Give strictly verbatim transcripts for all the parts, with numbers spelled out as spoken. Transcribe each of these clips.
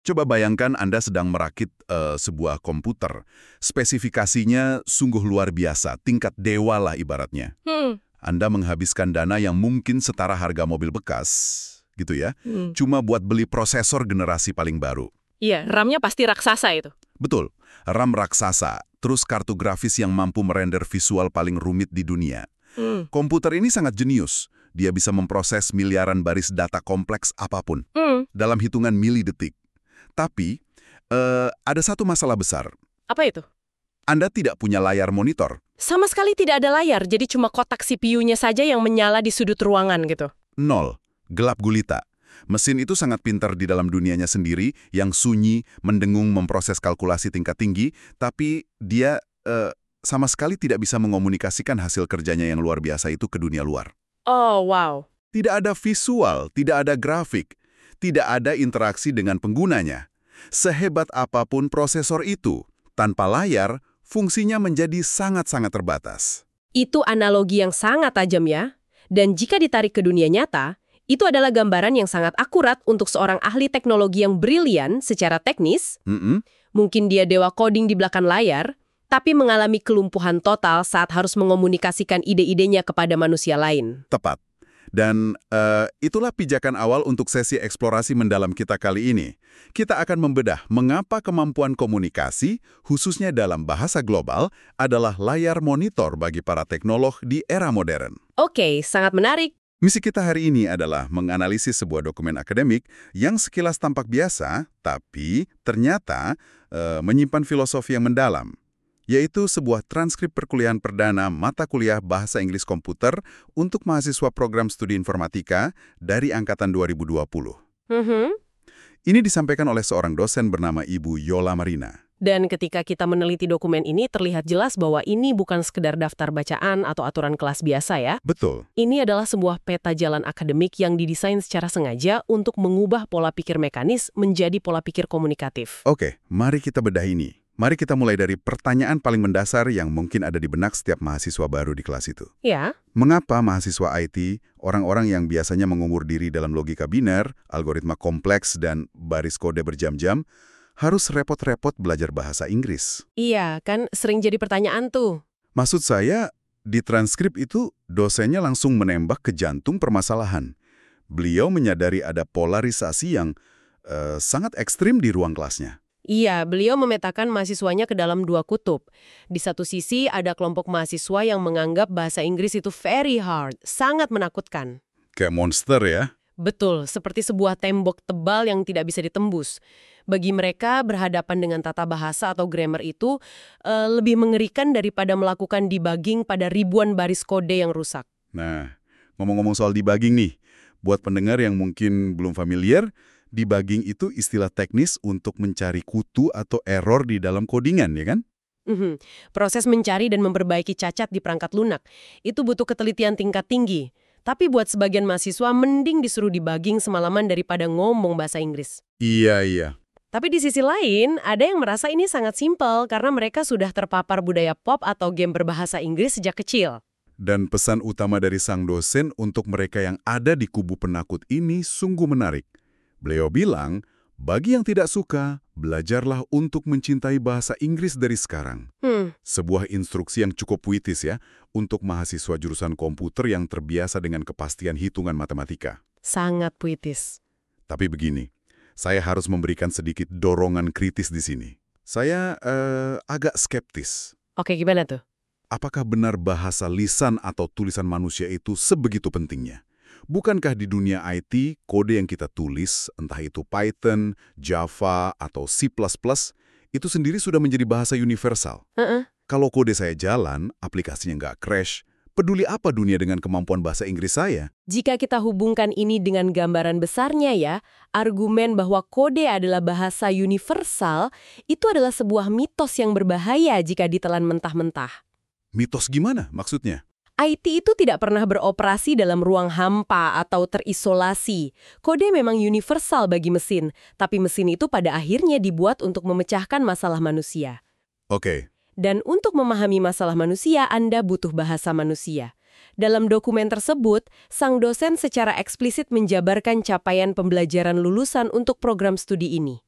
Coba bayangkan Anda sedang merakit eh, sebuah komputer. Spesifikasinya sungguh luar biasa, tingkat dewa lah ibaratnya. Hmm. Anda menghabiskan dana yang mungkin setara harga mobil bekas, gitu ya. Hmm. Cuma buat beli prosesor generasi paling baru. Iya, RAM-nya pasti raksasa itu. Betul, RAM raksasa, terus kartu grafis yang mampu merender visual paling rumit di dunia. Hmm. Komputer ini sangat jenius. Dia bisa memproses miliaran baris data kompleks apapun Hmm. dalam hitungan milidetik. Tapi, eh, ada satu masalah besar. Apa itu? Anda tidak punya layar monitor. Sama sekali tidak ada layar, jadi cuma kotak C P U-nya saja yang menyala di sudut ruangan gitu. Nol. Gelap gulita. Mesin itu sangat pintar di dalam dunianya sendiri, yang sunyi, mendengung memproses kalkulasi tingkat tinggi, tapi dia eh, sama sekali tidak bisa mengomunikasikan hasil kerjanya yang luar biasa itu ke dunia luar. Oh, wow. Tidak ada visual, tidak ada grafik, tidak ada interaksi dengan penggunanya. Sehebat apapun prosesor itu, tanpa layar, fungsinya menjadi sangat-sangat terbatas. Itu analogi yang sangat tajam ya. Dan jika ditarik ke dunia nyata, itu adalah gambaran yang sangat akurat untuk seorang ahli teknologi yang brilian secara teknis. Mm-mm. Mungkin dia dewa coding di belakang layar, tapi mengalami kelumpuhan total saat harus mengomunikasikan ide-idenya kepada manusia lain. Tepat. Dan eh, itulah pijakan awal untuk sesi eksplorasi mendalam kita kali ini. Kita akan membedah mengapa kemampuan komunikasi, khususnya dalam bahasa global, adalah layar monitor bagi para teknolog di era modern. Oke, sangat menarik. Misi kita hari ini adalah menganalisis sebuah dokumen akademik yang sekilas tampak biasa, tapi ternyata eh, menyimpan filosofi yang mendalam, yaitu sebuah transkrip perkuliahan perdana mata kuliah Bahasa Inggris Komputer untuk mahasiswa program studi informatika dari angkatan dua ribu dua puluh. Mhm. Ini disampaikan oleh seorang dosen bernama Ibu Yola Marina. Dan ketika kita meneliti dokumen ini, terlihat jelas bahwa ini bukan sekedar daftar bacaan atau aturan kelas biasa ya. Betul. Ini adalah sebuah peta jalan akademik yang didesain secara sengaja untuk mengubah pola pikir mekanis menjadi pola pikir komunikatif. Oke, mari kita bedah ini. Mari kita mulai dari pertanyaan paling mendasar yang mungkin ada di benak setiap mahasiswa baru di kelas itu. Ya. Mengapa mahasiswa I T, orang-orang yang biasanya mengumur diri dalam logika biner, algoritma kompleks, dan baris kode berjam-jam, harus repot-repot belajar bahasa Inggris? Iya, kan sering jadi pertanyaan tuh. Maksud saya, di transkrip itu dosennya langsung menembak ke jantung permasalahan. Beliau menyadari ada polarisasi yang eh, sangat ekstrim di ruang kelasnya. Iya, beliau memetakan mahasiswanya ke dalam dua kutub. Di satu sisi ada kelompok mahasiswa yang menganggap bahasa Inggris itu very hard, sangat menakutkan. Kayak monster ya? Betul, seperti sebuah tembok tebal yang tidak bisa ditembus. Bagi mereka, berhadapan dengan tata bahasa atau grammar itu eh, lebih mengerikan daripada melakukan debugging pada ribuan baris kode yang rusak. Nah, ngomong-ngomong soal debugging nih, buat pendengar yang mungkin belum familiar, debugging itu istilah teknis untuk mencari kutu atau error di dalam codingan, ya kan? Mhm. Proses mencari dan memperbaiki cacat di perangkat lunak itu butuh ketelitian tingkat tinggi. Tapi buat sebagian mahasiswa, mending disuruh debugging semalaman daripada ngomong bahasa Inggris. Iya, iya. Tapi di sisi lain, ada yang merasa ini sangat simpel karena mereka sudah terpapar budaya pop atau game berbahasa Inggris sejak kecil. Dan pesan utama dari sang dosen untuk mereka yang ada di kubu penakut ini sungguh menarik. Beliau bilang, bagi yang tidak suka, belajarlah untuk mencintai bahasa Inggris dari sekarang. Hmm. Sebuah instruksi yang cukup puitis ya, untuk mahasiswa jurusan komputer yang terbiasa dengan kepastian hitungan matematika. Sangat puitis. Tapi begini, saya harus memberikan sedikit dorongan kritis di sini. Saya eh, agak skeptis. Oke, gimana tuh? Apakah benar bahasa lisan atau tulisan manusia itu sebegitu pentingnya? Bukankah di dunia I T, kode yang kita tulis, entah itu Python, Java, atau C plus plus, itu sendiri sudah menjadi bahasa universal? Uh-uh. Kalau kode saya jalan, aplikasinya nggak crash, peduli apa dunia dengan kemampuan bahasa Inggris saya? Jika kita hubungkan ini dengan gambaran besarnya ya, argumen bahwa kode adalah bahasa universal itu adalah sebuah mitos yang berbahaya jika ditelan mentah-mentah. Mitos gimana maksudnya? I T itu tidak pernah beroperasi dalam ruang hampa atau terisolasi. Kode memang universal bagi mesin, tapi mesin itu pada akhirnya dibuat untuk memecahkan masalah manusia. Oke. Dan untuk memahami masalah manusia, Anda butuh bahasa manusia. Dalam dokumen tersebut, sang dosen secara eksplisit menjabarkan capaian pembelajaran lulusan untuk program studi ini.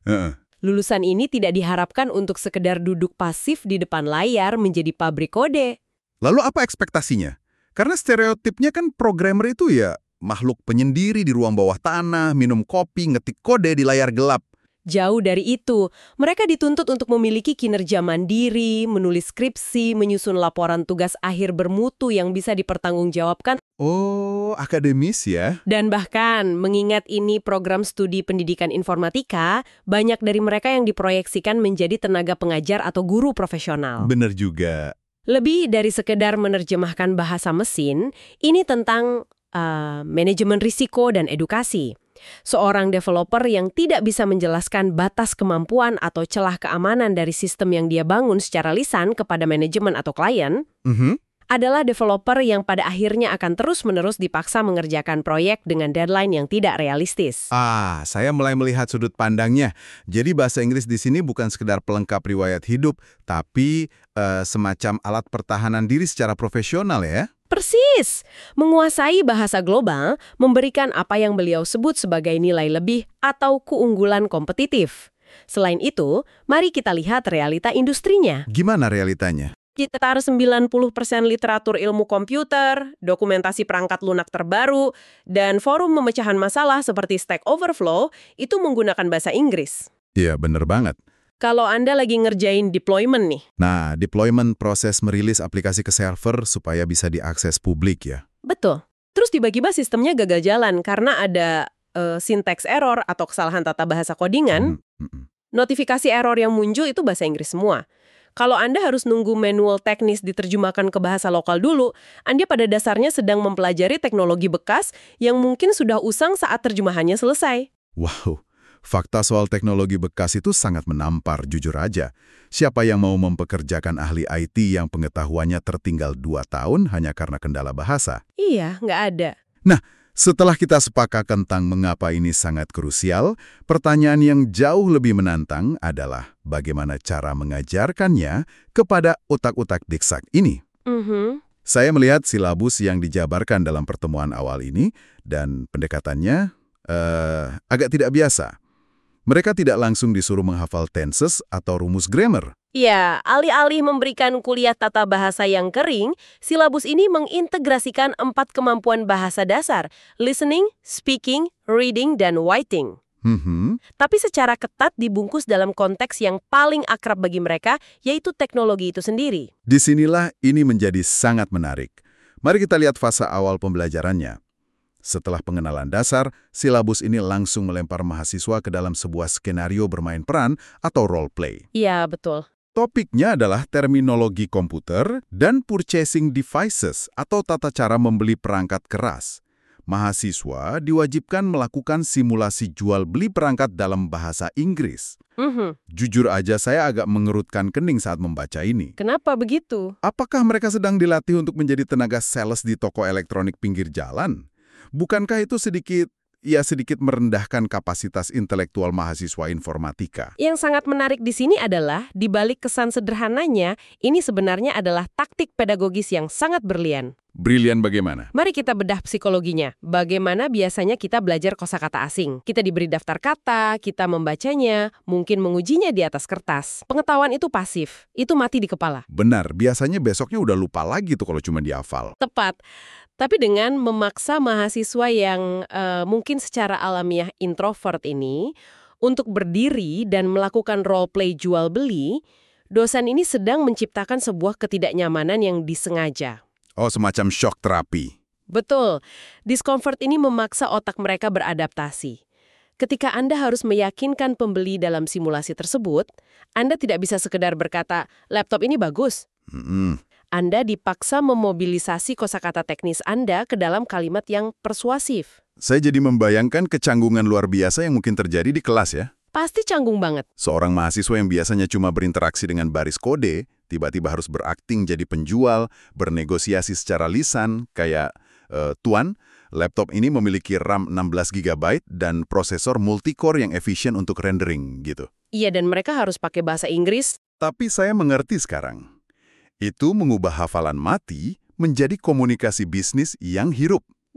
Heeh. Lulusan ini tidak diharapkan untuk sekedar duduk pasif di depan layar menjadi pabrik kode. Lalu apa ekspektasinya? Karena stereotipnya kan programmer itu ya makhluk penyendiri di ruang bawah tanah, minum kopi, ngetik kode di layar gelap. Jauh dari itu, mereka dituntut untuk memiliki kinerja mandiri, menulis skripsi, menyusun laporan tugas akhir bermutu yang bisa dipertanggungjawabkan, Oh, akademis ya? dan bahkan mengingat ini program studi pendidikan informatika, banyak dari mereka yang diproyeksikan menjadi tenaga pengajar atau guru profesional. Bener juga. Lebih dari sekedar menerjemahkan bahasa mesin, ini tentang uh, manajemen risiko dan edukasi. Seorang developer yang tidak bisa menjelaskan batas kemampuan atau celah keamanan dari sistem yang dia bangun secara lisan kepada manajemen atau klien, Mhm. adalah developer yang pada akhirnya akan terus-menerus dipaksa mengerjakan proyek dengan deadline yang tidak realistis. Ah, saya mulai melihat sudut pandangnya. Jadi bahasa Inggris di sini bukan sekedar pelengkap riwayat hidup, tapi eh, semacam alat pertahanan diri secara profesional ya? Persis! Menguasai bahasa global memberikan apa yang beliau sebut sebagai nilai lebih atau keunggulan kompetitif. Selain itu, mari kita lihat realita industrinya. Gimana realitanya? Sekitar sembilan puluh persen literatur ilmu komputer, dokumentasi perangkat lunak terbaru, dan forum pemecahan masalah seperti Stack Overflow itu menggunakan bahasa Inggris. Iya, bener banget. Kalau Anda lagi ngerjain deployment nih, Nah, deployment proses merilis aplikasi ke server supaya bisa diakses publik ya. betul. Terus tiba-tiba sistemnya gagal jalan karena ada uh, syntax error atau kesalahan tata bahasa codingan. Hmm, hmm, hmm. Notifikasi error yang muncul itu bahasa Inggris semua. Kalau Anda harus nunggu manual teknis diterjemahkan ke bahasa lokal dulu, Anda pada dasarnya sedang mempelajari teknologi bekas yang mungkin sudah usang saat terjemahannya selesai. Wow, fakta soal teknologi bekas itu sangat menampar, jujur aja. Siapa yang mau mempekerjakan ahli I T yang pengetahuannya tertinggal dua tahun hanya karena kendala bahasa? Iya, nggak ada. Nah, setelah kita sepakat tentang mengapa ini sangat krusial, pertanyaan yang jauh lebih menantang adalah bagaimana cara mengajarkannya kepada otak-otak diksak ini. Mhm. Saya melihat silabus yang dijabarkan dalam pertemuan awal ini dan pendekatannya eh, agak tidak biasa. Mereka tidak langsung disuruh menghafal tenses atau rumus grammar. Ya, alih-alih memberikan kuliah tata bahasa yang kering, silabus ini mengintegrasikan empat kemampuan bahasa dasar, listening, speaking, reading, dan writing. Hmm, Tapi secara ketat dibungkus dalam konteks yang paling akrab bagi mereka, yaitu teknologi itu sendiri. disinilah ini menjadi sangat menarik. Mari kita lihat fase awal pembelajarannya. Setelah pengenalan dasar, silabus ini langsung melempar mahasiswa ke dalam sebuah skenario bermain peran atau role play. Iya, betul. Topiknya adalah terminologi komputer dan purchasing devices atau tata cara membeli perangkat keras. Mahasiswa diwajibkan melakukan simulasi jual beli perangkat dalam bahasa Inggris. Mhm. Jujur aja saya agak mengerutkan kening saat membaca ini. Kenapa begitu? Apakah mereka sedang dilatih untuk menjadi tenaga sales di toko elektronik pinggir jalan? Bukankah itu sedikit, ya sedikit merendahkan kapasitas intelektual mahasiswa informatika? Yang sangat menarik di sini adalah, di balik kesan sederhananya, ini sebenarnya adalah taktik pedagogis yang sangat berlian. Brilian bagaimana? Mari kita bedah psikologinya. Bagaimana biasanya kita belajar kosakata asing? Kita diberi daftar kata, kita membacanya, mungkin mengujinya di atas kertas. Pengetahuan itu pasif, itu mati di kepala. Benar, biasanya besoknya udah lupa lagi tuh kalau cuma dihafal. Tepat. Tapi dengan memaksa mahasiswa yang eh, mungkin secara alamiah introvert ini untuk berdiri dan melakukan role play jual beli, dosen ini sedang menciptakan sebuah ketidaknyamanan yang disengaja. Oh, semacam shock terapi. Betul, discomfort ini memaksa otak mereka beradaptasi. Ketika Anda harus meyakinkan pembeli dalam simulasi tersebut, Anda tidak bisa sekedar berkata, laptop ini bagus. Hmm. Anda dipaksa memobilisasi kosakata teknis Anda ke dalam kalimat yang persuasif. Saya jadi membayangkan kecanggungan luar biasa yang mungkin terjadi di kelas ya. Pasti canggung banget. Seorang mahasiswa yang biasanya cuma berinteraksi dengan baris kode, tiba-tiba harus berakting jadi penjual, bernegosiasi secara lisan, kayak, e, Tuan, laptop ini memiliki RAM enam belas giga byte dan prosesor multicore yang efisien untuk rendering, gitu. Iya, dan mereka harus pakai bahasa Inggris. Tapi saya mengerti sekarang. Itu mengubah hafalan mati menjadi komunikasi bisnis yang hirup.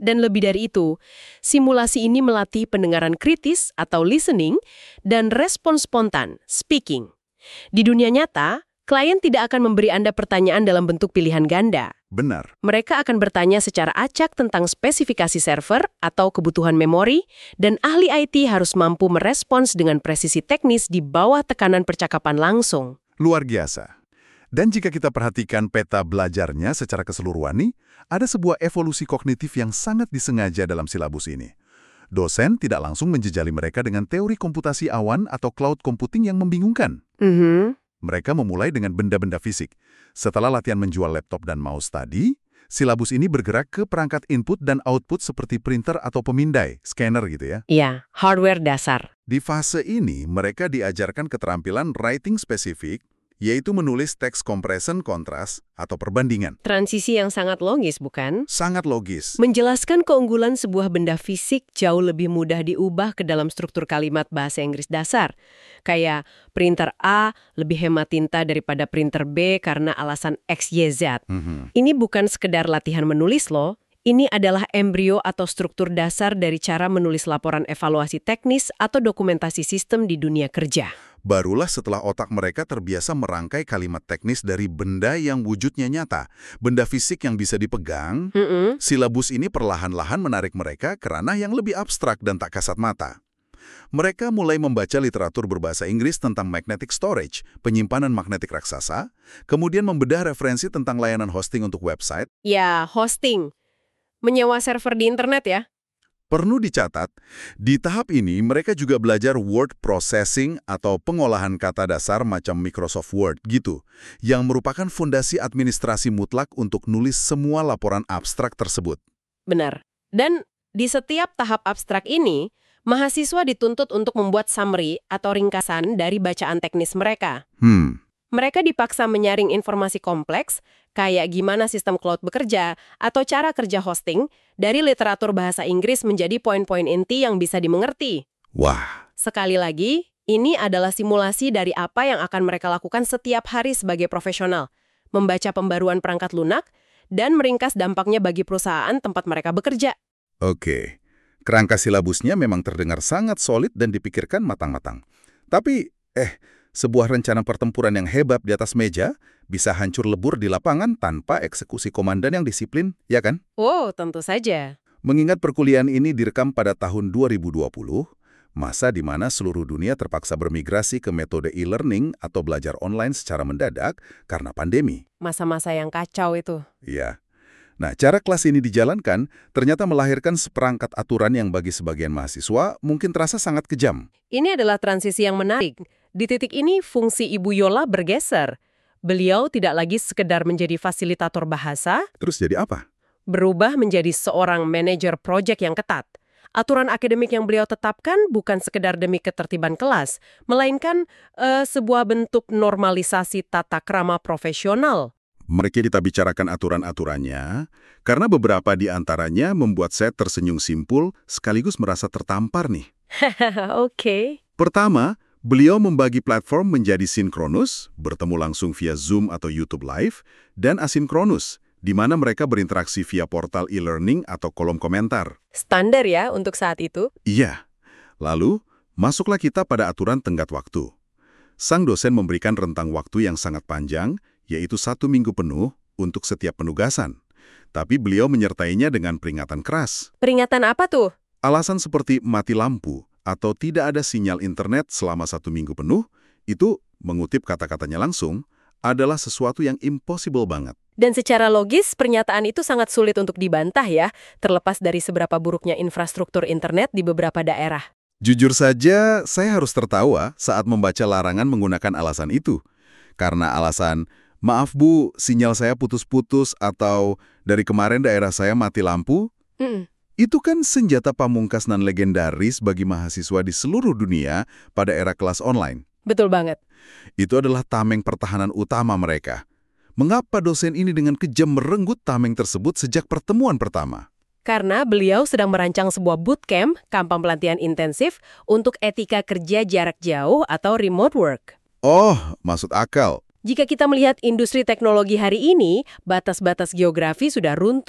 Dan lebih dari itu, simulasi ini melatih pendengaran kritis atau listening dan respon spontan, speaking. Di dunia nyata, klien tidak akan memberi Anda pertanyaan dalam bentuk pilihan ganda. Benar. Mereka akan bertanya secara acak tentang spesifikasi server atau kebutuhan memori, dan ahli I T harus mampu merespons dengan presisi teknis di bawah tekanan percakapan langsung. Luar biasa. Dan jika kita perhatikan peta belajarnya secara keseluruhan nih, ada sebuah evolusi kognitif yang sangat disengaja dalam silabus ini. Dosen tidak langsung menjejali mereka dengan teori komputasi awan atau cloud computing yang membingungkan. Mhm. Mereka memulai dengan benda-benda fisik. Setelah latihan menjual laptop dan mouse tadi, silabus ini bergerak ke perangkat input dan output seperti printer atau pemindai, scanner gitu ya. Iya, hardware dasar. Di fase ini, mereka diajarkan keterampilan writing spesifik, yaitu menulis teks compression kontras atau perbandingan. Transisi yang sangat logis, bukan? Sangat logis. Menjelaskan keunggulan sebuah benda fisik jauh lebih mudah diubah ke dalam struktur kalimat bahasa Inggris dasar. Kayak printer A lebih hemat tinta daripada printer B karena alasan X Y Z. Mhm. Ini bukan sekedar latihan menulis loh. Ini adalah embrio atau struktur dasar dari cara menulis laporan evaluasi teknis atau dokumentasi sistem di dunia kerja. Barulah setelah otak mereka terbiasa merangkai kalimat teknis dari benda yang wujudnya nyata, benda fisik yang bisa dipegang, Mm-mm. silabus ini perlahan-lahan menarik mereka ke ranah yang lebih abstrak dan tak kasat mata. Mereka mulai membaca literatur berbahasa Inggris tentang magnetic storage, penyimpanan magnetik raksasa, kemudian membedah referensi tentang layanan hosting untuk website. Ya, hosting. Menyewa server di internet ya. Perlu dicatat, di tahap ini mereka juga belajar word processing atau pengolahan kata dasar macam Microsoft Word gitu, yang merupakan fondasi administrasi mutlak untuk nulis semua laporan abstrak tersebut. Benar. Dan di setiap tahap abstrak ini, mahasiswa dituntut untuk membuat summary atau ringkasan dari bacaan teknis mereka. Hmm, Mereka dipaksa menyaring informasi kompleks, kayak gimana sistem cloud bekerja, atau cara kerja hosting, dari literatur bahasa Inggris menjadi poin-poin inti yang bisa dimengerti. wah, Sekali lagi, ini adalah simulasi dari apa yang akan mereka lakukan setiap hari sebagai profesional, membaca pembaruan perangkat lunak, dan meringkas dampaknya bagi perusahaan tempat mereka bekerja. oke. Kerangka silabusnya memang terdengar sangat solid dan dipikirkan matang-matang. Tapi, eh, sebuah rencana pertempuran yang hebat di atas meja bisa hancur lebur di lapangan tanpa eksekusi komandan yang disiplin, ya kan? Oh, tentu saja. Mengingat perkuliahan ini direkam pada tahun dua ribu dua puluh, masa di mana seluruh dunia terpaksa bermigrasi ke metode e-learning atau belajar online secara mendadak karena pandemi. Masa-masa yang kacau itu. Ya. Nah, cara kelas ini dijalankan ternyata melahirkan seperangkat aturan yang bagi sebagian mahasiswa mungkin terasa sangat kejam. Ini adalah transisi yang menarik. Di titik ini, fungsi Ibu Yola bergeser. Beliau tidak lagi sekedar menjadi fasilitator bahasa, Terus jadi apa? berubah menjadi seorang manajer proyek yang ketat. Aturan akademik yang beliau tetapkan bukan sekedar demi ketertiban kelas, melainkan eh, sebuah bentuk normalisasi tata krama profesional. Mereka kita bicarakan aturan-aturannya, karena beberapa di antaranya membuat saya tersenyum simpul sekaligus merasa tertampar nih. Oke. Pertama, beliau membagi platform menjadi sinkronus, bertemu langsung via Zoom atau YouTube Live, dan asinkronus, di mana mereka berinteraksi via portal e-learning atau kolom komentar. Standar ya untuk saat itu. Iya. Lalu, masuklah kita pada aturan tenggat waktu. Sang dosen memberikan rentang waktu yang sangat panjang, yaitu satu minggu penuh untuk setiap penugasan. Tapi beliau menyertainya dengan peringatan keras. Peringatan apa tuh? Alasan seperti mati lampu atau tidak ada sinyal internet selama satu minggu penuh, itu, mengutip kata-katanya langsung, adalah sesuatu yang impossible banget. Dan secara logis, pernyataan itu sangat sulit untuk dibantah ya, terlepas dari seberapa buruknya infrastruktur internet di beberapa daerah. Jujur saja, saya harus tertawa saat membaca larangan menggunakan alasan itu. Karena alasan, maaf Bu, sinyal saya putus-putus atau dari kemarin daerah saya mati lampu, Mm-mm. itu kan senjata pamungkas nan legendaris bagi mahasiswa di seluruh dunia pada era kelas online. Betul banget. Itu adalah tameng pertahanan utama mereka. Mengapa dosen ini dengan kejam merenggut tameng tersebut sejak pertemuan pertama? Karena beliau sedang merancang sebuah bootcamp, kampanye pelatihan intensif, untuk etika kerja jarak jauh atau remote work. Oh, maksud akal. Jika kita melihat industri teknologi hari ini, batas-batas geografi sudah runtuh.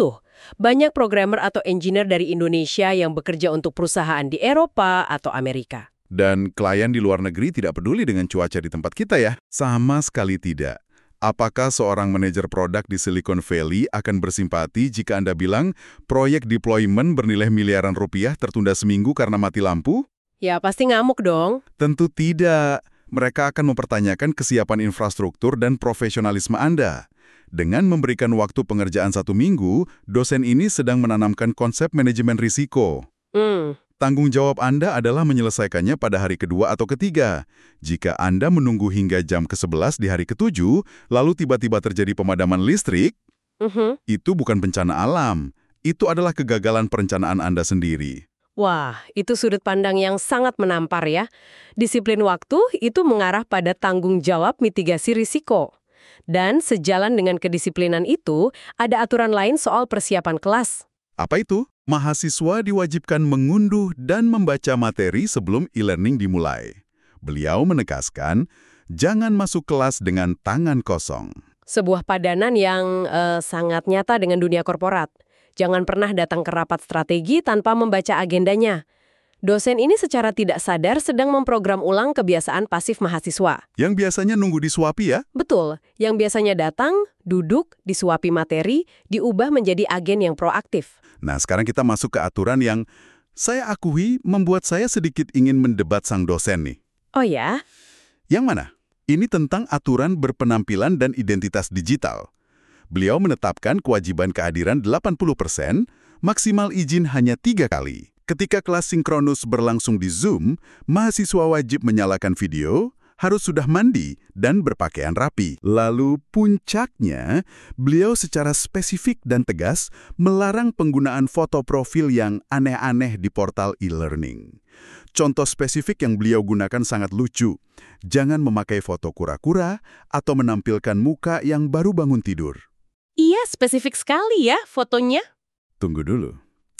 Banyak programmer atau engineer dari Indonesia yang bekerja untuk perusahaan di Eropa atau Amerika. Dan klien di luar negeri tidak peduli dengan cuaca di tempat kita ya? Sama sekali tidak. Apakah seorang manajer produk di Silicon Valley akan bersimpati jika Anda bilang proyek deployment bernilai miliaran rupiah tertunda seminggu karena mati lampu? Ya, pasti ngamuk dong. Tentu tidak. Mereka akan mempertanyakan kesiapan infrastruktur dan profesionalisme Anda. Dengan memberikan waktu pengerjaan satu minggu, dosen ini sedang menanamkan konsep manajemen risiko. Hmm. Tanggung jawab Anda adalah menyelesaikannya pada hari kedua atau ketiga. Jika Anda menunggu hingga jam ke sebelas di hari ketujuh, lalu tiba-tiba terjadi pemadaman listrik, Mhm. itu bukan bencana alam. Itu adalah kegagalan perencanaan Anda sendiri. Wah, itu sudut pandang yang sangat menampar ya. Disiplin waktu itu mengarah pada tanggung jawab mitigasi risiko. Dan sejalan dengan kedisiplinan itu, ada aturan lain soal persiapan kelas. Apa itu? Mahasiswa diwajibkan mengunduh dan membaca materi sebelum e-learning dimulai. Beliau menegaskan, jangan masuk kelas dengan tangan kosong. Sebuah padanan yang eh, sangat nyata dengan dunia korporat. Jangan pernah datang ke rapat strategi tanpa membaca agendanya. Dosen ini secara tidak sadar sedang memprogram ulang kebiasaan pasif mahasiswa. Yang biasanya nunggu disuapi ya? Betul, yang biasanya datang, duduk, disuapi materi, diubah menjadi agen yang proaktif. Nah, sekarang kita masuk ke aturan yang saya akui membuat saya sedikit ingin mendebat sang dosen nih. Oh ya? Yang mana? Ini tentang aturan berpenampilan dan identitas digital. Beliau menetapkan kewajiban kehadiran delapan puluh persen, maksimal izin hanya tiga kali. Ketika kelas sinkronus berlangsung di Zoom, mahasiswa wajib menyalakan video, harus sudah mandi, dan berpakaian rapi. Lalu puncaknya, beliau secara spesifik dan tegas melarang penggunaan foto profil yang aneh-aneh di portal e-learning. Contoh spesifik yang beliau gunakan sangat lucu. Jangan memakai foto kura-kura atau menampilkan muka yang baru bangun tidur. Iya, spesifik sekali ya fotonya. Tunggu dulu.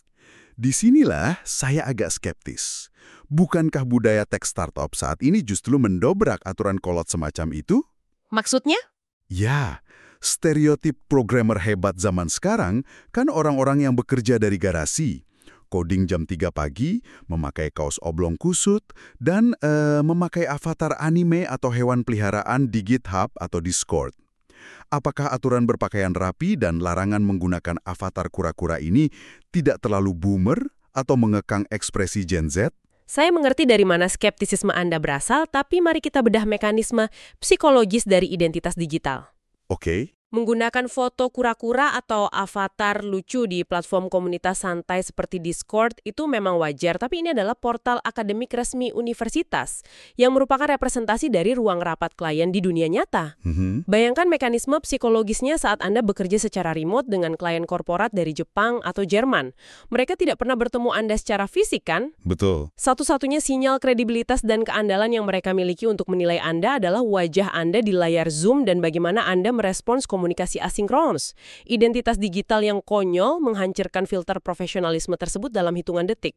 Disinilah saya agak skeptis. Bukankah budaya tech startup saat ini justru mendobrak aturan kolot semacam itu? Maksudnya? Ya, stereotip programmer hebat zaman sekarang kan orang-orang yang bekerja dari garasi. Coding jam tiga pagi, memakai kaos oblong kusut, dan eh, memakai avatar anime atau hewan peliharaan di GitHub atau Discord. Apakah aturan berpakaian rapi dan larangan menggunakan avatar kura-kura ini tidak terlalu boomer atau mengekang ekspresi Gen Z? Saya mengerti dari mana skeptisisme Anda berasal, tapi mari kita bedah mekanisme psikologis dari identitas digital. Oke. Menggunakan foto kura-kura atau avatar lucu di platform komunitas santai seperti Discord itu memang wajar, tapi ini adalah portal akademik resmi universitas yang merupakan representasi dari ruang rapat klien di dunia nyata. Mm-hmm. Bayangkan mekanisme psikologisnya saat Anda bekerja secara remote dengan klien korporat dari Jepang atau Jerman. Mereka tidak pernah bertemu Anda secara fisik, kan? Betul. Satu-satunya sinyal kredibilitas dan keandalan yang mereka miliki untuk menilai Anda adalah wajah Anda di layar Zoom dan bagaimana Anda merespons komunikasi asinkronus. Identitas digital yang konyol menghancurkan filter profesionalisme tersebut dalam hitungan detik.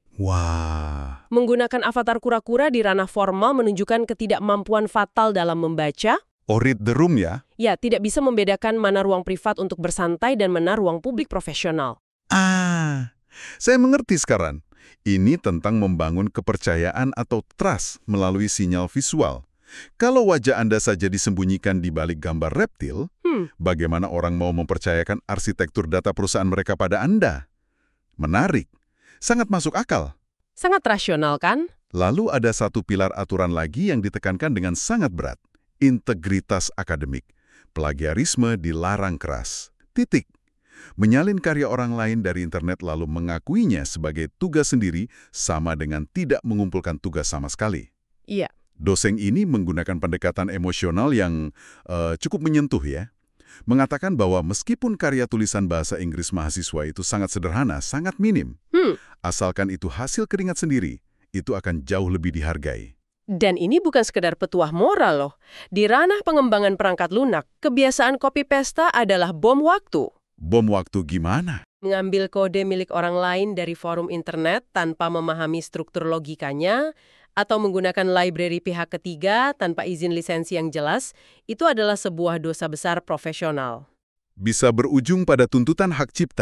Wah. Menggunakan avatar kura-kura di ranah formal menunjukkan ketidakmampuan fatal dalam membaca. Oh, read the room ya? Ya, tidak bisa membedakan mana ruang privat untuk bersantai dan mana ruang publik profesional. Ah, saya mengerti sekarang. Ini tentang membangun kepercayaan atau trust melalui sinyal visual. Kalau wajah Anda saja disembunyikan di balik gambar reptil, Hmm. bagaimana orang mau mempercayakan arsitektur data perusahaan mereka pada Anda? Menarik. Sangat masuk akal. Sangat rasional, kan? Lalu ada satu pilar aturan lagi yang ditekankan dengan sangat berat. Integritas akademik. Plagiarisme dilarang keras. Titik. Menyalin karya orang lain dari internet lalu mengakuinya sebagai tugas sendiri sama dengan tidak mengumpulkan tugas sama sekali. Iya. Dosen ini menggunakan pendekatan emosional yang uh, cukup menyentuh ya. Mengatakan bahwa meskipun karya tulisan bahasa Inggris mahasiswa itu sangat sederhana, sangat minim. Hmm. Asalkan itu hasil keringat sendiri, itu akan jauh lebih dihargai. Dan ini bukan sekedar petuah moral loh. Di ranah pengembangan perangkat lunak, kebiasaan copy-paste adalah bom waktu. Bom waktu gimana? Mengambil kode milik orang lain dari forum internet tanpa memahami struktur logikanya, atau menggunakan library pihak ketiga tanpa izin lisensi yang jelas, itu adalah sebuah dosa besar profesional. Bisa berujung pada tuntutan hak cipta.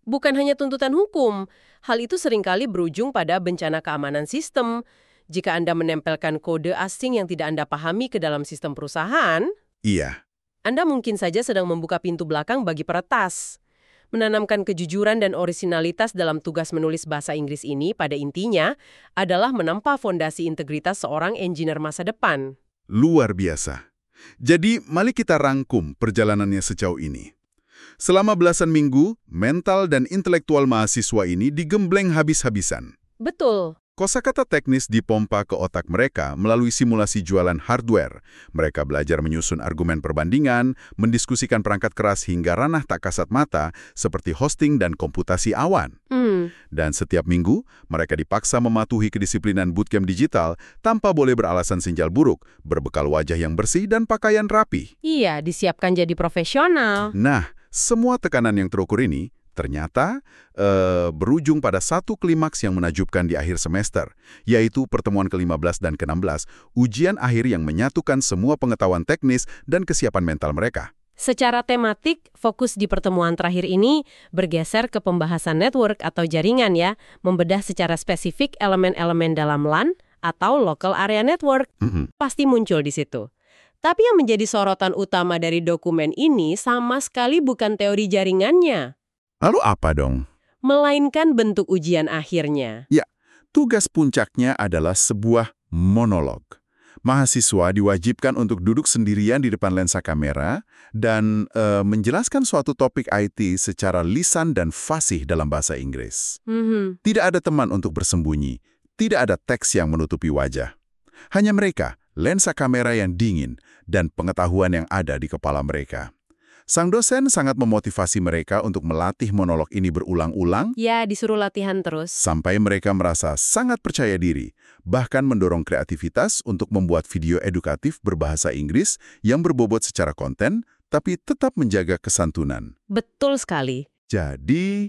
Bukan hanya tuntutan hukum, hal itu seringkali berujung pada bencana keamanan sistem. Jika Anda menempelkan kode asing yang tidak Anda pahami ke dalam sistem perusahaan, Iya, Anda mungkin saja sedang membuka pintu belakang bagi peretas. Menanamkan kejujuran dan orisinalitas dalam tugas menulis bahasa Inggris ini pada intinya adalah menempa fondasi integritas seorang engineer masa depan. luar biasa. Jadi, mari kita rangkum perjalanannya sejauh ini. Selama belasan minggu, mental dan intelektual mahasiswa ini digembleng habis-habisan. Betul. Kosakata teknis dipompa ke otak mereka melalui simulasi jualan hardware. Mereka belajar menyusun argumen perbandingan, mendiskusikan perangkat keras hingga ranah tak kasat mata seperti hosting dan komputasi awan. Hmm. Dan setiap minggu, mereka dipaksa mematuhi kedisiplinan bootcamp digital tanpa boleh beralasan sinjal buruk, berbekal wajah yang bersih dan pakaian rapi. Iya, disiapkan jadi profesional. Nah, semua tekanan yang terukur ini ternyata uh, berujung pada satu klimaks yang menakjubkan di akhir semester, yaitu pertemuan ke lima belas dan ke enam belas, ujian akhir yang menyatukan semua pengetahuan teknis dan kesiapan mental mereka. Secara tematik, fokus di pertemuan terakhir ini bergeser ke pembahasan network atau jaringan ya, membedah secara spesifik elemen-elemen dalam LAN atau Local Area Network. Mm-hmm. Pasti muncul di situ. Tapi yang menjadi sorotan utama dari dokumen ini sama sekali bukan teori jaringannya, Lalu apa dong? melainkan bentuk ujian akhirnya. Ya, tugas puncaknya adalah sebuah monolog. Mahasiswa diwajibkan untuk duduk sendirian di depan lensa kamera dan uh, menjelaskan suatu topik I T secara lisan dan fasih dalam bahasa Inggris. Hmm. Tidak ada teman untuk bersembunyi, tidak ada teks yang menutupi wajah. Hanya mereka, lensa kamera yang dingin, dan pengetahuan yang ada di kepala mereka. Sang dosen sangat memotivasi mereka untuk melatih monolog ini berulang-ulang Ya, disuruh latihan terus. sampai mereka merasa sangat percaya diri, bahkan mendorong kreativitas untuk membuat video edukatif berbahasa Inggris yang berbobot secara konten, tapi tetap menjaga kesantunan. Betul sekali. Jadi,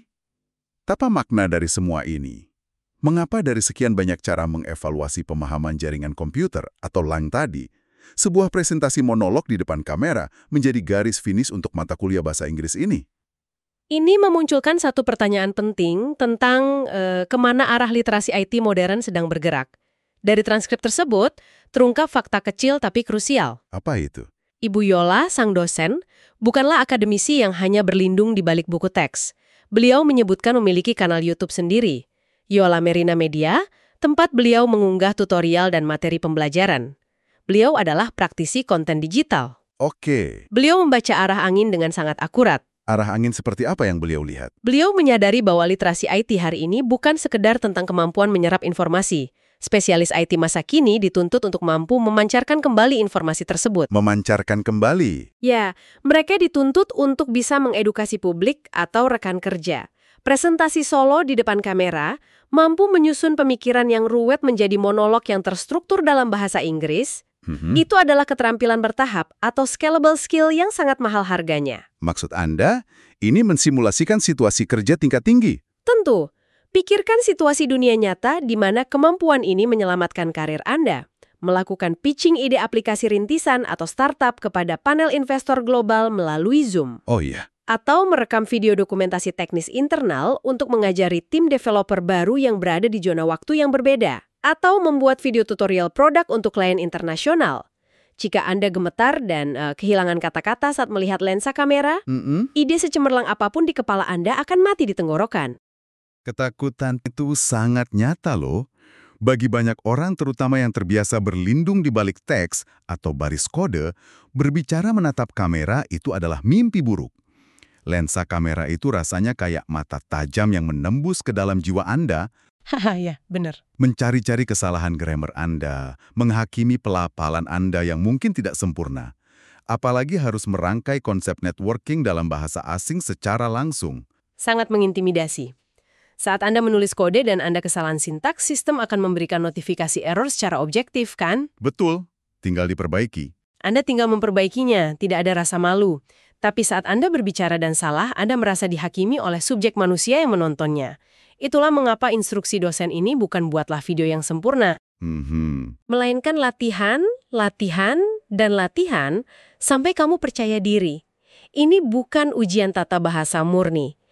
apa makna dari semua ini? Mengapa dari sekian banyak cara mengevaluasi pemahaman jaringan komputer atau LAN tadi, sebuah presentasi monolog di depan kamera menjadi garis finish untuk mata kuliah bahasa Inggris ini? Ini memunculkan satu pertanyaan penting tentang eh, kemana arah literasi I T modern sedang bergerak. Dari transkrip tersebut, terungkap fakta kecil tapi krusial. Apa itu? Ibu Yola, sang dosen, bukanlah akademisi yang hanya berlindung di balik buku teks. Beliau menyebutkan memiliki kanal YouTube sendiri, Yola Merina Media, tempat beliau mengunggah tutorial dan materi pembelajaran. Beliau adalah praktisi konten digital. Oke, Beliau membaca arah angin dengan sangat akurat. arah angin seperti apa yang beliau lihat? Beliau menyadari bahwa literasi I T hari ini bukan sekedar tentang kemampuan menyerap informasi. Spesialis I T masa kini dituntut untuk mampu memancarkan kembali informasi tersebut. Memancarkan kembali. Ya, mereka dituntut untuk bisa mengedukasi publik atau rekan kerja. Presentasi solo di depan kamera mampu menyusun pemikiran yang ruwet menjadi monolog yang terstruktur dalam bahasa Inggris. Mhm. Itu adalah keterampilan bertahap atau scalable skill yang sangat mahal harganya. Maksud Anda, ini mensimulasikan situasi kerja tingkat tinggi? Tentu, pikirkan situasi dunia nyata di mana kemampuan ini menyelamatkan karir Anda. Melakukan pitching ide aplikasi rintisan atau startup kepada panel investor global melalui Zoom. Oh iya. Atau merekam video dokumentasi teknis internal untuk mengajari tim developer baru yang berada di zona waktu yang berbeda. Atau membuat video tutorial produk untuk klien internasional. Jika Anda gemetar dan uh, kehilangan kata-kata saat melihat lensa kamera, Mm-mm. ide secemerlang apapun di kepala Anda akan mati di tenggorokan. Ketakutan itu sangat nyata loh. Bagi banyak orang terutama yang terbiasa berlindung di balik teks atau baris kode, berbicara menatap kamera itu adalah mimpi buruk. Lensa kamera itu rasanya kayak mata tajam yang menembus ke dalam jiwa Anda, Haha, ya, benar. mencari-cari kesalahan grammar Anda, menghakimi pelafalan Anda yang mungkin tidak sempurna. Apalagi harus merangkai konsep networking dalam bahasa asing secara langsung. Sangat mengintimidasi. Saat Anda menulis kode dan Anda kesalahan sintaks, sistem akan memberikan notifikasi error secara objektif, kan? Betul, tinggal diperbaiki. Anda tinggal memperbaikinya, tidak ada rasa malu. Tapi saat Anda berbicara dan salah, Anda merasa dihakimi oleh subjek manusia yang menontonnya. Itulah mengapa instruksi dosen ini bukan buatlah video yang sempurna, Mhm. melainkan latihan, latihan, dan latihan sampai kamu percaya diri. Ini bukan ujian tata bahasa murni.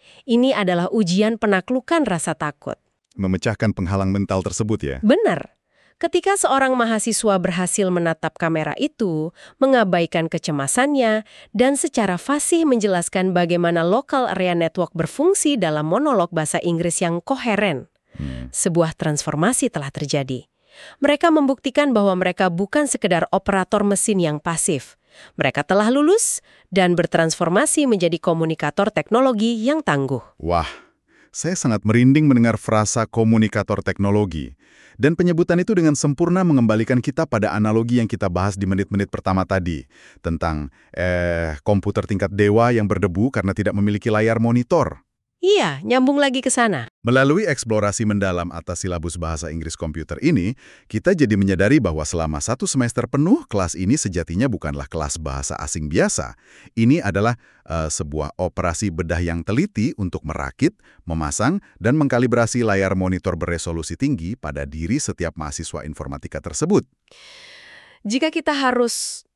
Ini adalah ujian penaklukan rasa takut. Memecahkan penghalang mental tersebut ya? Benar. Ketika seorang mahasiswa berhasil menatap kamera itu, mengabaikan kecemasannya, dan secara fasih menjelaskan bagaimana local area network berfungsi dalam monolog bahasa Inggris yang koheren, Hmm. sebuah transformasi telah terjadi. Mereka membuktikan bahwa mereka bukan sekedar operator mesin yang pasif. Mereka telah lulus dan bertransformasi menjadi komunikator teknologi yang tangguh. Wah, saya sangat merinding mendengar frasa komunikator teknologi. Dan penyebutan itu dengan sempurna mengembalikan kita pada analogi yang kita bahas di menit-menit pertama tadi. Tentang eh, komputer tingkat dewa yang berdebu karena tidak memiliki layar monitor. Iya, nyambung lagi ke sana. Melalui eksplorasi mendalam atas silabus bahasa Inggris komputer ini, kita jadi menyadari bahwa selama satu semester penuh, kelas ini sejatinya bukanlah kelas bahasa asing biasa. Ini adalah uh, sebuah operasi bedah yang teliti untuk merakit, memasang, dan mengkalibrasi layar monitor beresolusi tinggi pada diri setiap mahasiswa informatika tersebut. Jika kita harus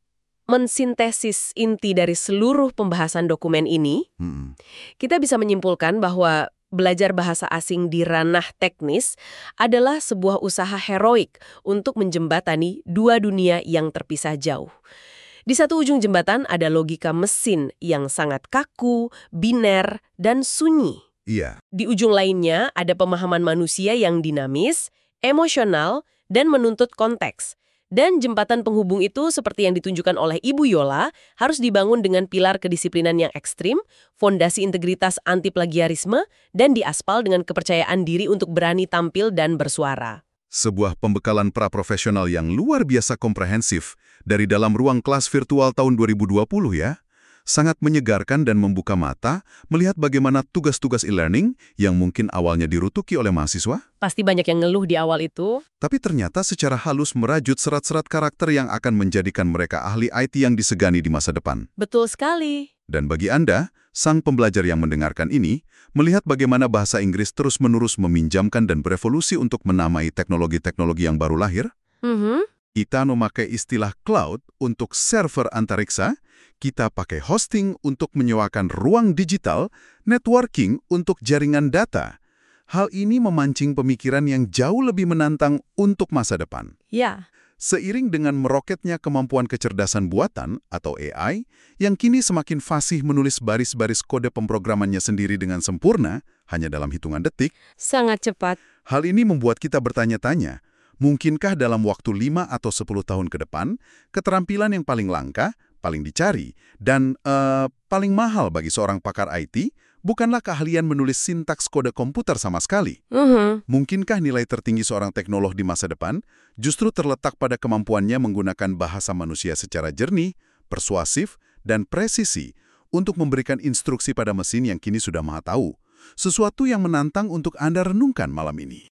mensintesis inti dari seluruh pembahasan dokumen ini, Hmm. kita bisa menyimpulkan bahwa belajar bahasa asing di ranah teknis adalah sebuah usaha heroik untuk menjembatani dua dunia yang terpisah jauh. Di satu ujung jembatan ada logika mesin yang sangat kaku, biner, dan sunyi. Iya. Di ujung lainnya ada pemahaman manusia yang dinamis, emosional, dan menuntut konteks. Dan jembatan penghubung itu seperti yang ditunjukkan oleh Ibu Yola harus dibangun dengan pilar kedisiplinan yang ekstrim, fondasi integritas anti-plagiarisme, dan diaspal dengan kepercayaan diri untuk berani tampil dan bersuara. Sebuah pembekalan praprofesional yang luar biasa komprehensif dari dalam ruang kelas virtual tahun dua ribu dua puluh ya. Sangat menyegarkan dan membuka mata melihat bagaimana tugas-tugas e-learning yang mungkin awalnya dirutuki oleh mahasiswa, Pasti banyak yang ngeluh di awal itu. tapi ternyata secara halus merajut serat-serat karakter yang akan menjadikan mereka ahli I T yang disegani di masa depan. Betul sekali. Dan bagi Anda, sang pembelajar yang mendengarkan ini, melihat bagaimana bahasa Inggris terus-menerus meminjamkan dan berevolusi untuk menamai teknologi-teknologi yang baru lahir, Mhm. kita memakai istilah cloud untuk server antariksa, kita pakai hosting untuk menyewakan ruang digital, networking untuk jaringan data. Hal ini memancing pemikiran yang jauh lebih menantang untuk masa depan. Ya. Seiring dengan meroketnya kemampuan kecerdasan buatan atau A I, yang kini semakin fasih menulis baris-baris kode pemrogramannya sendiri dengan sempurna, hanya dalam hitungan detik, Sangat cepat. hal ini membuat kita bertanya-tanya, mungkinkah dalam waktu lima atau sepuluh tahun ke depan, keterampilan yang paling langka, paling dicari, dan eh, paling mahal bagi seorang pakar I T, bukanlah keahlian menulis sintaks kode komputer sama sekali. Mhm. Mungkinkah nilai tertinggi seorang teknolog di masa depan justru terletak pada kemampuannya menggunakan bahasa manusia secara jernih, persuasif, dan presisi untuk memberikan instruksi pada mesin yang kini sudah maha tahu, sesuatu yang menantang untuk Anda renungkan malam ini.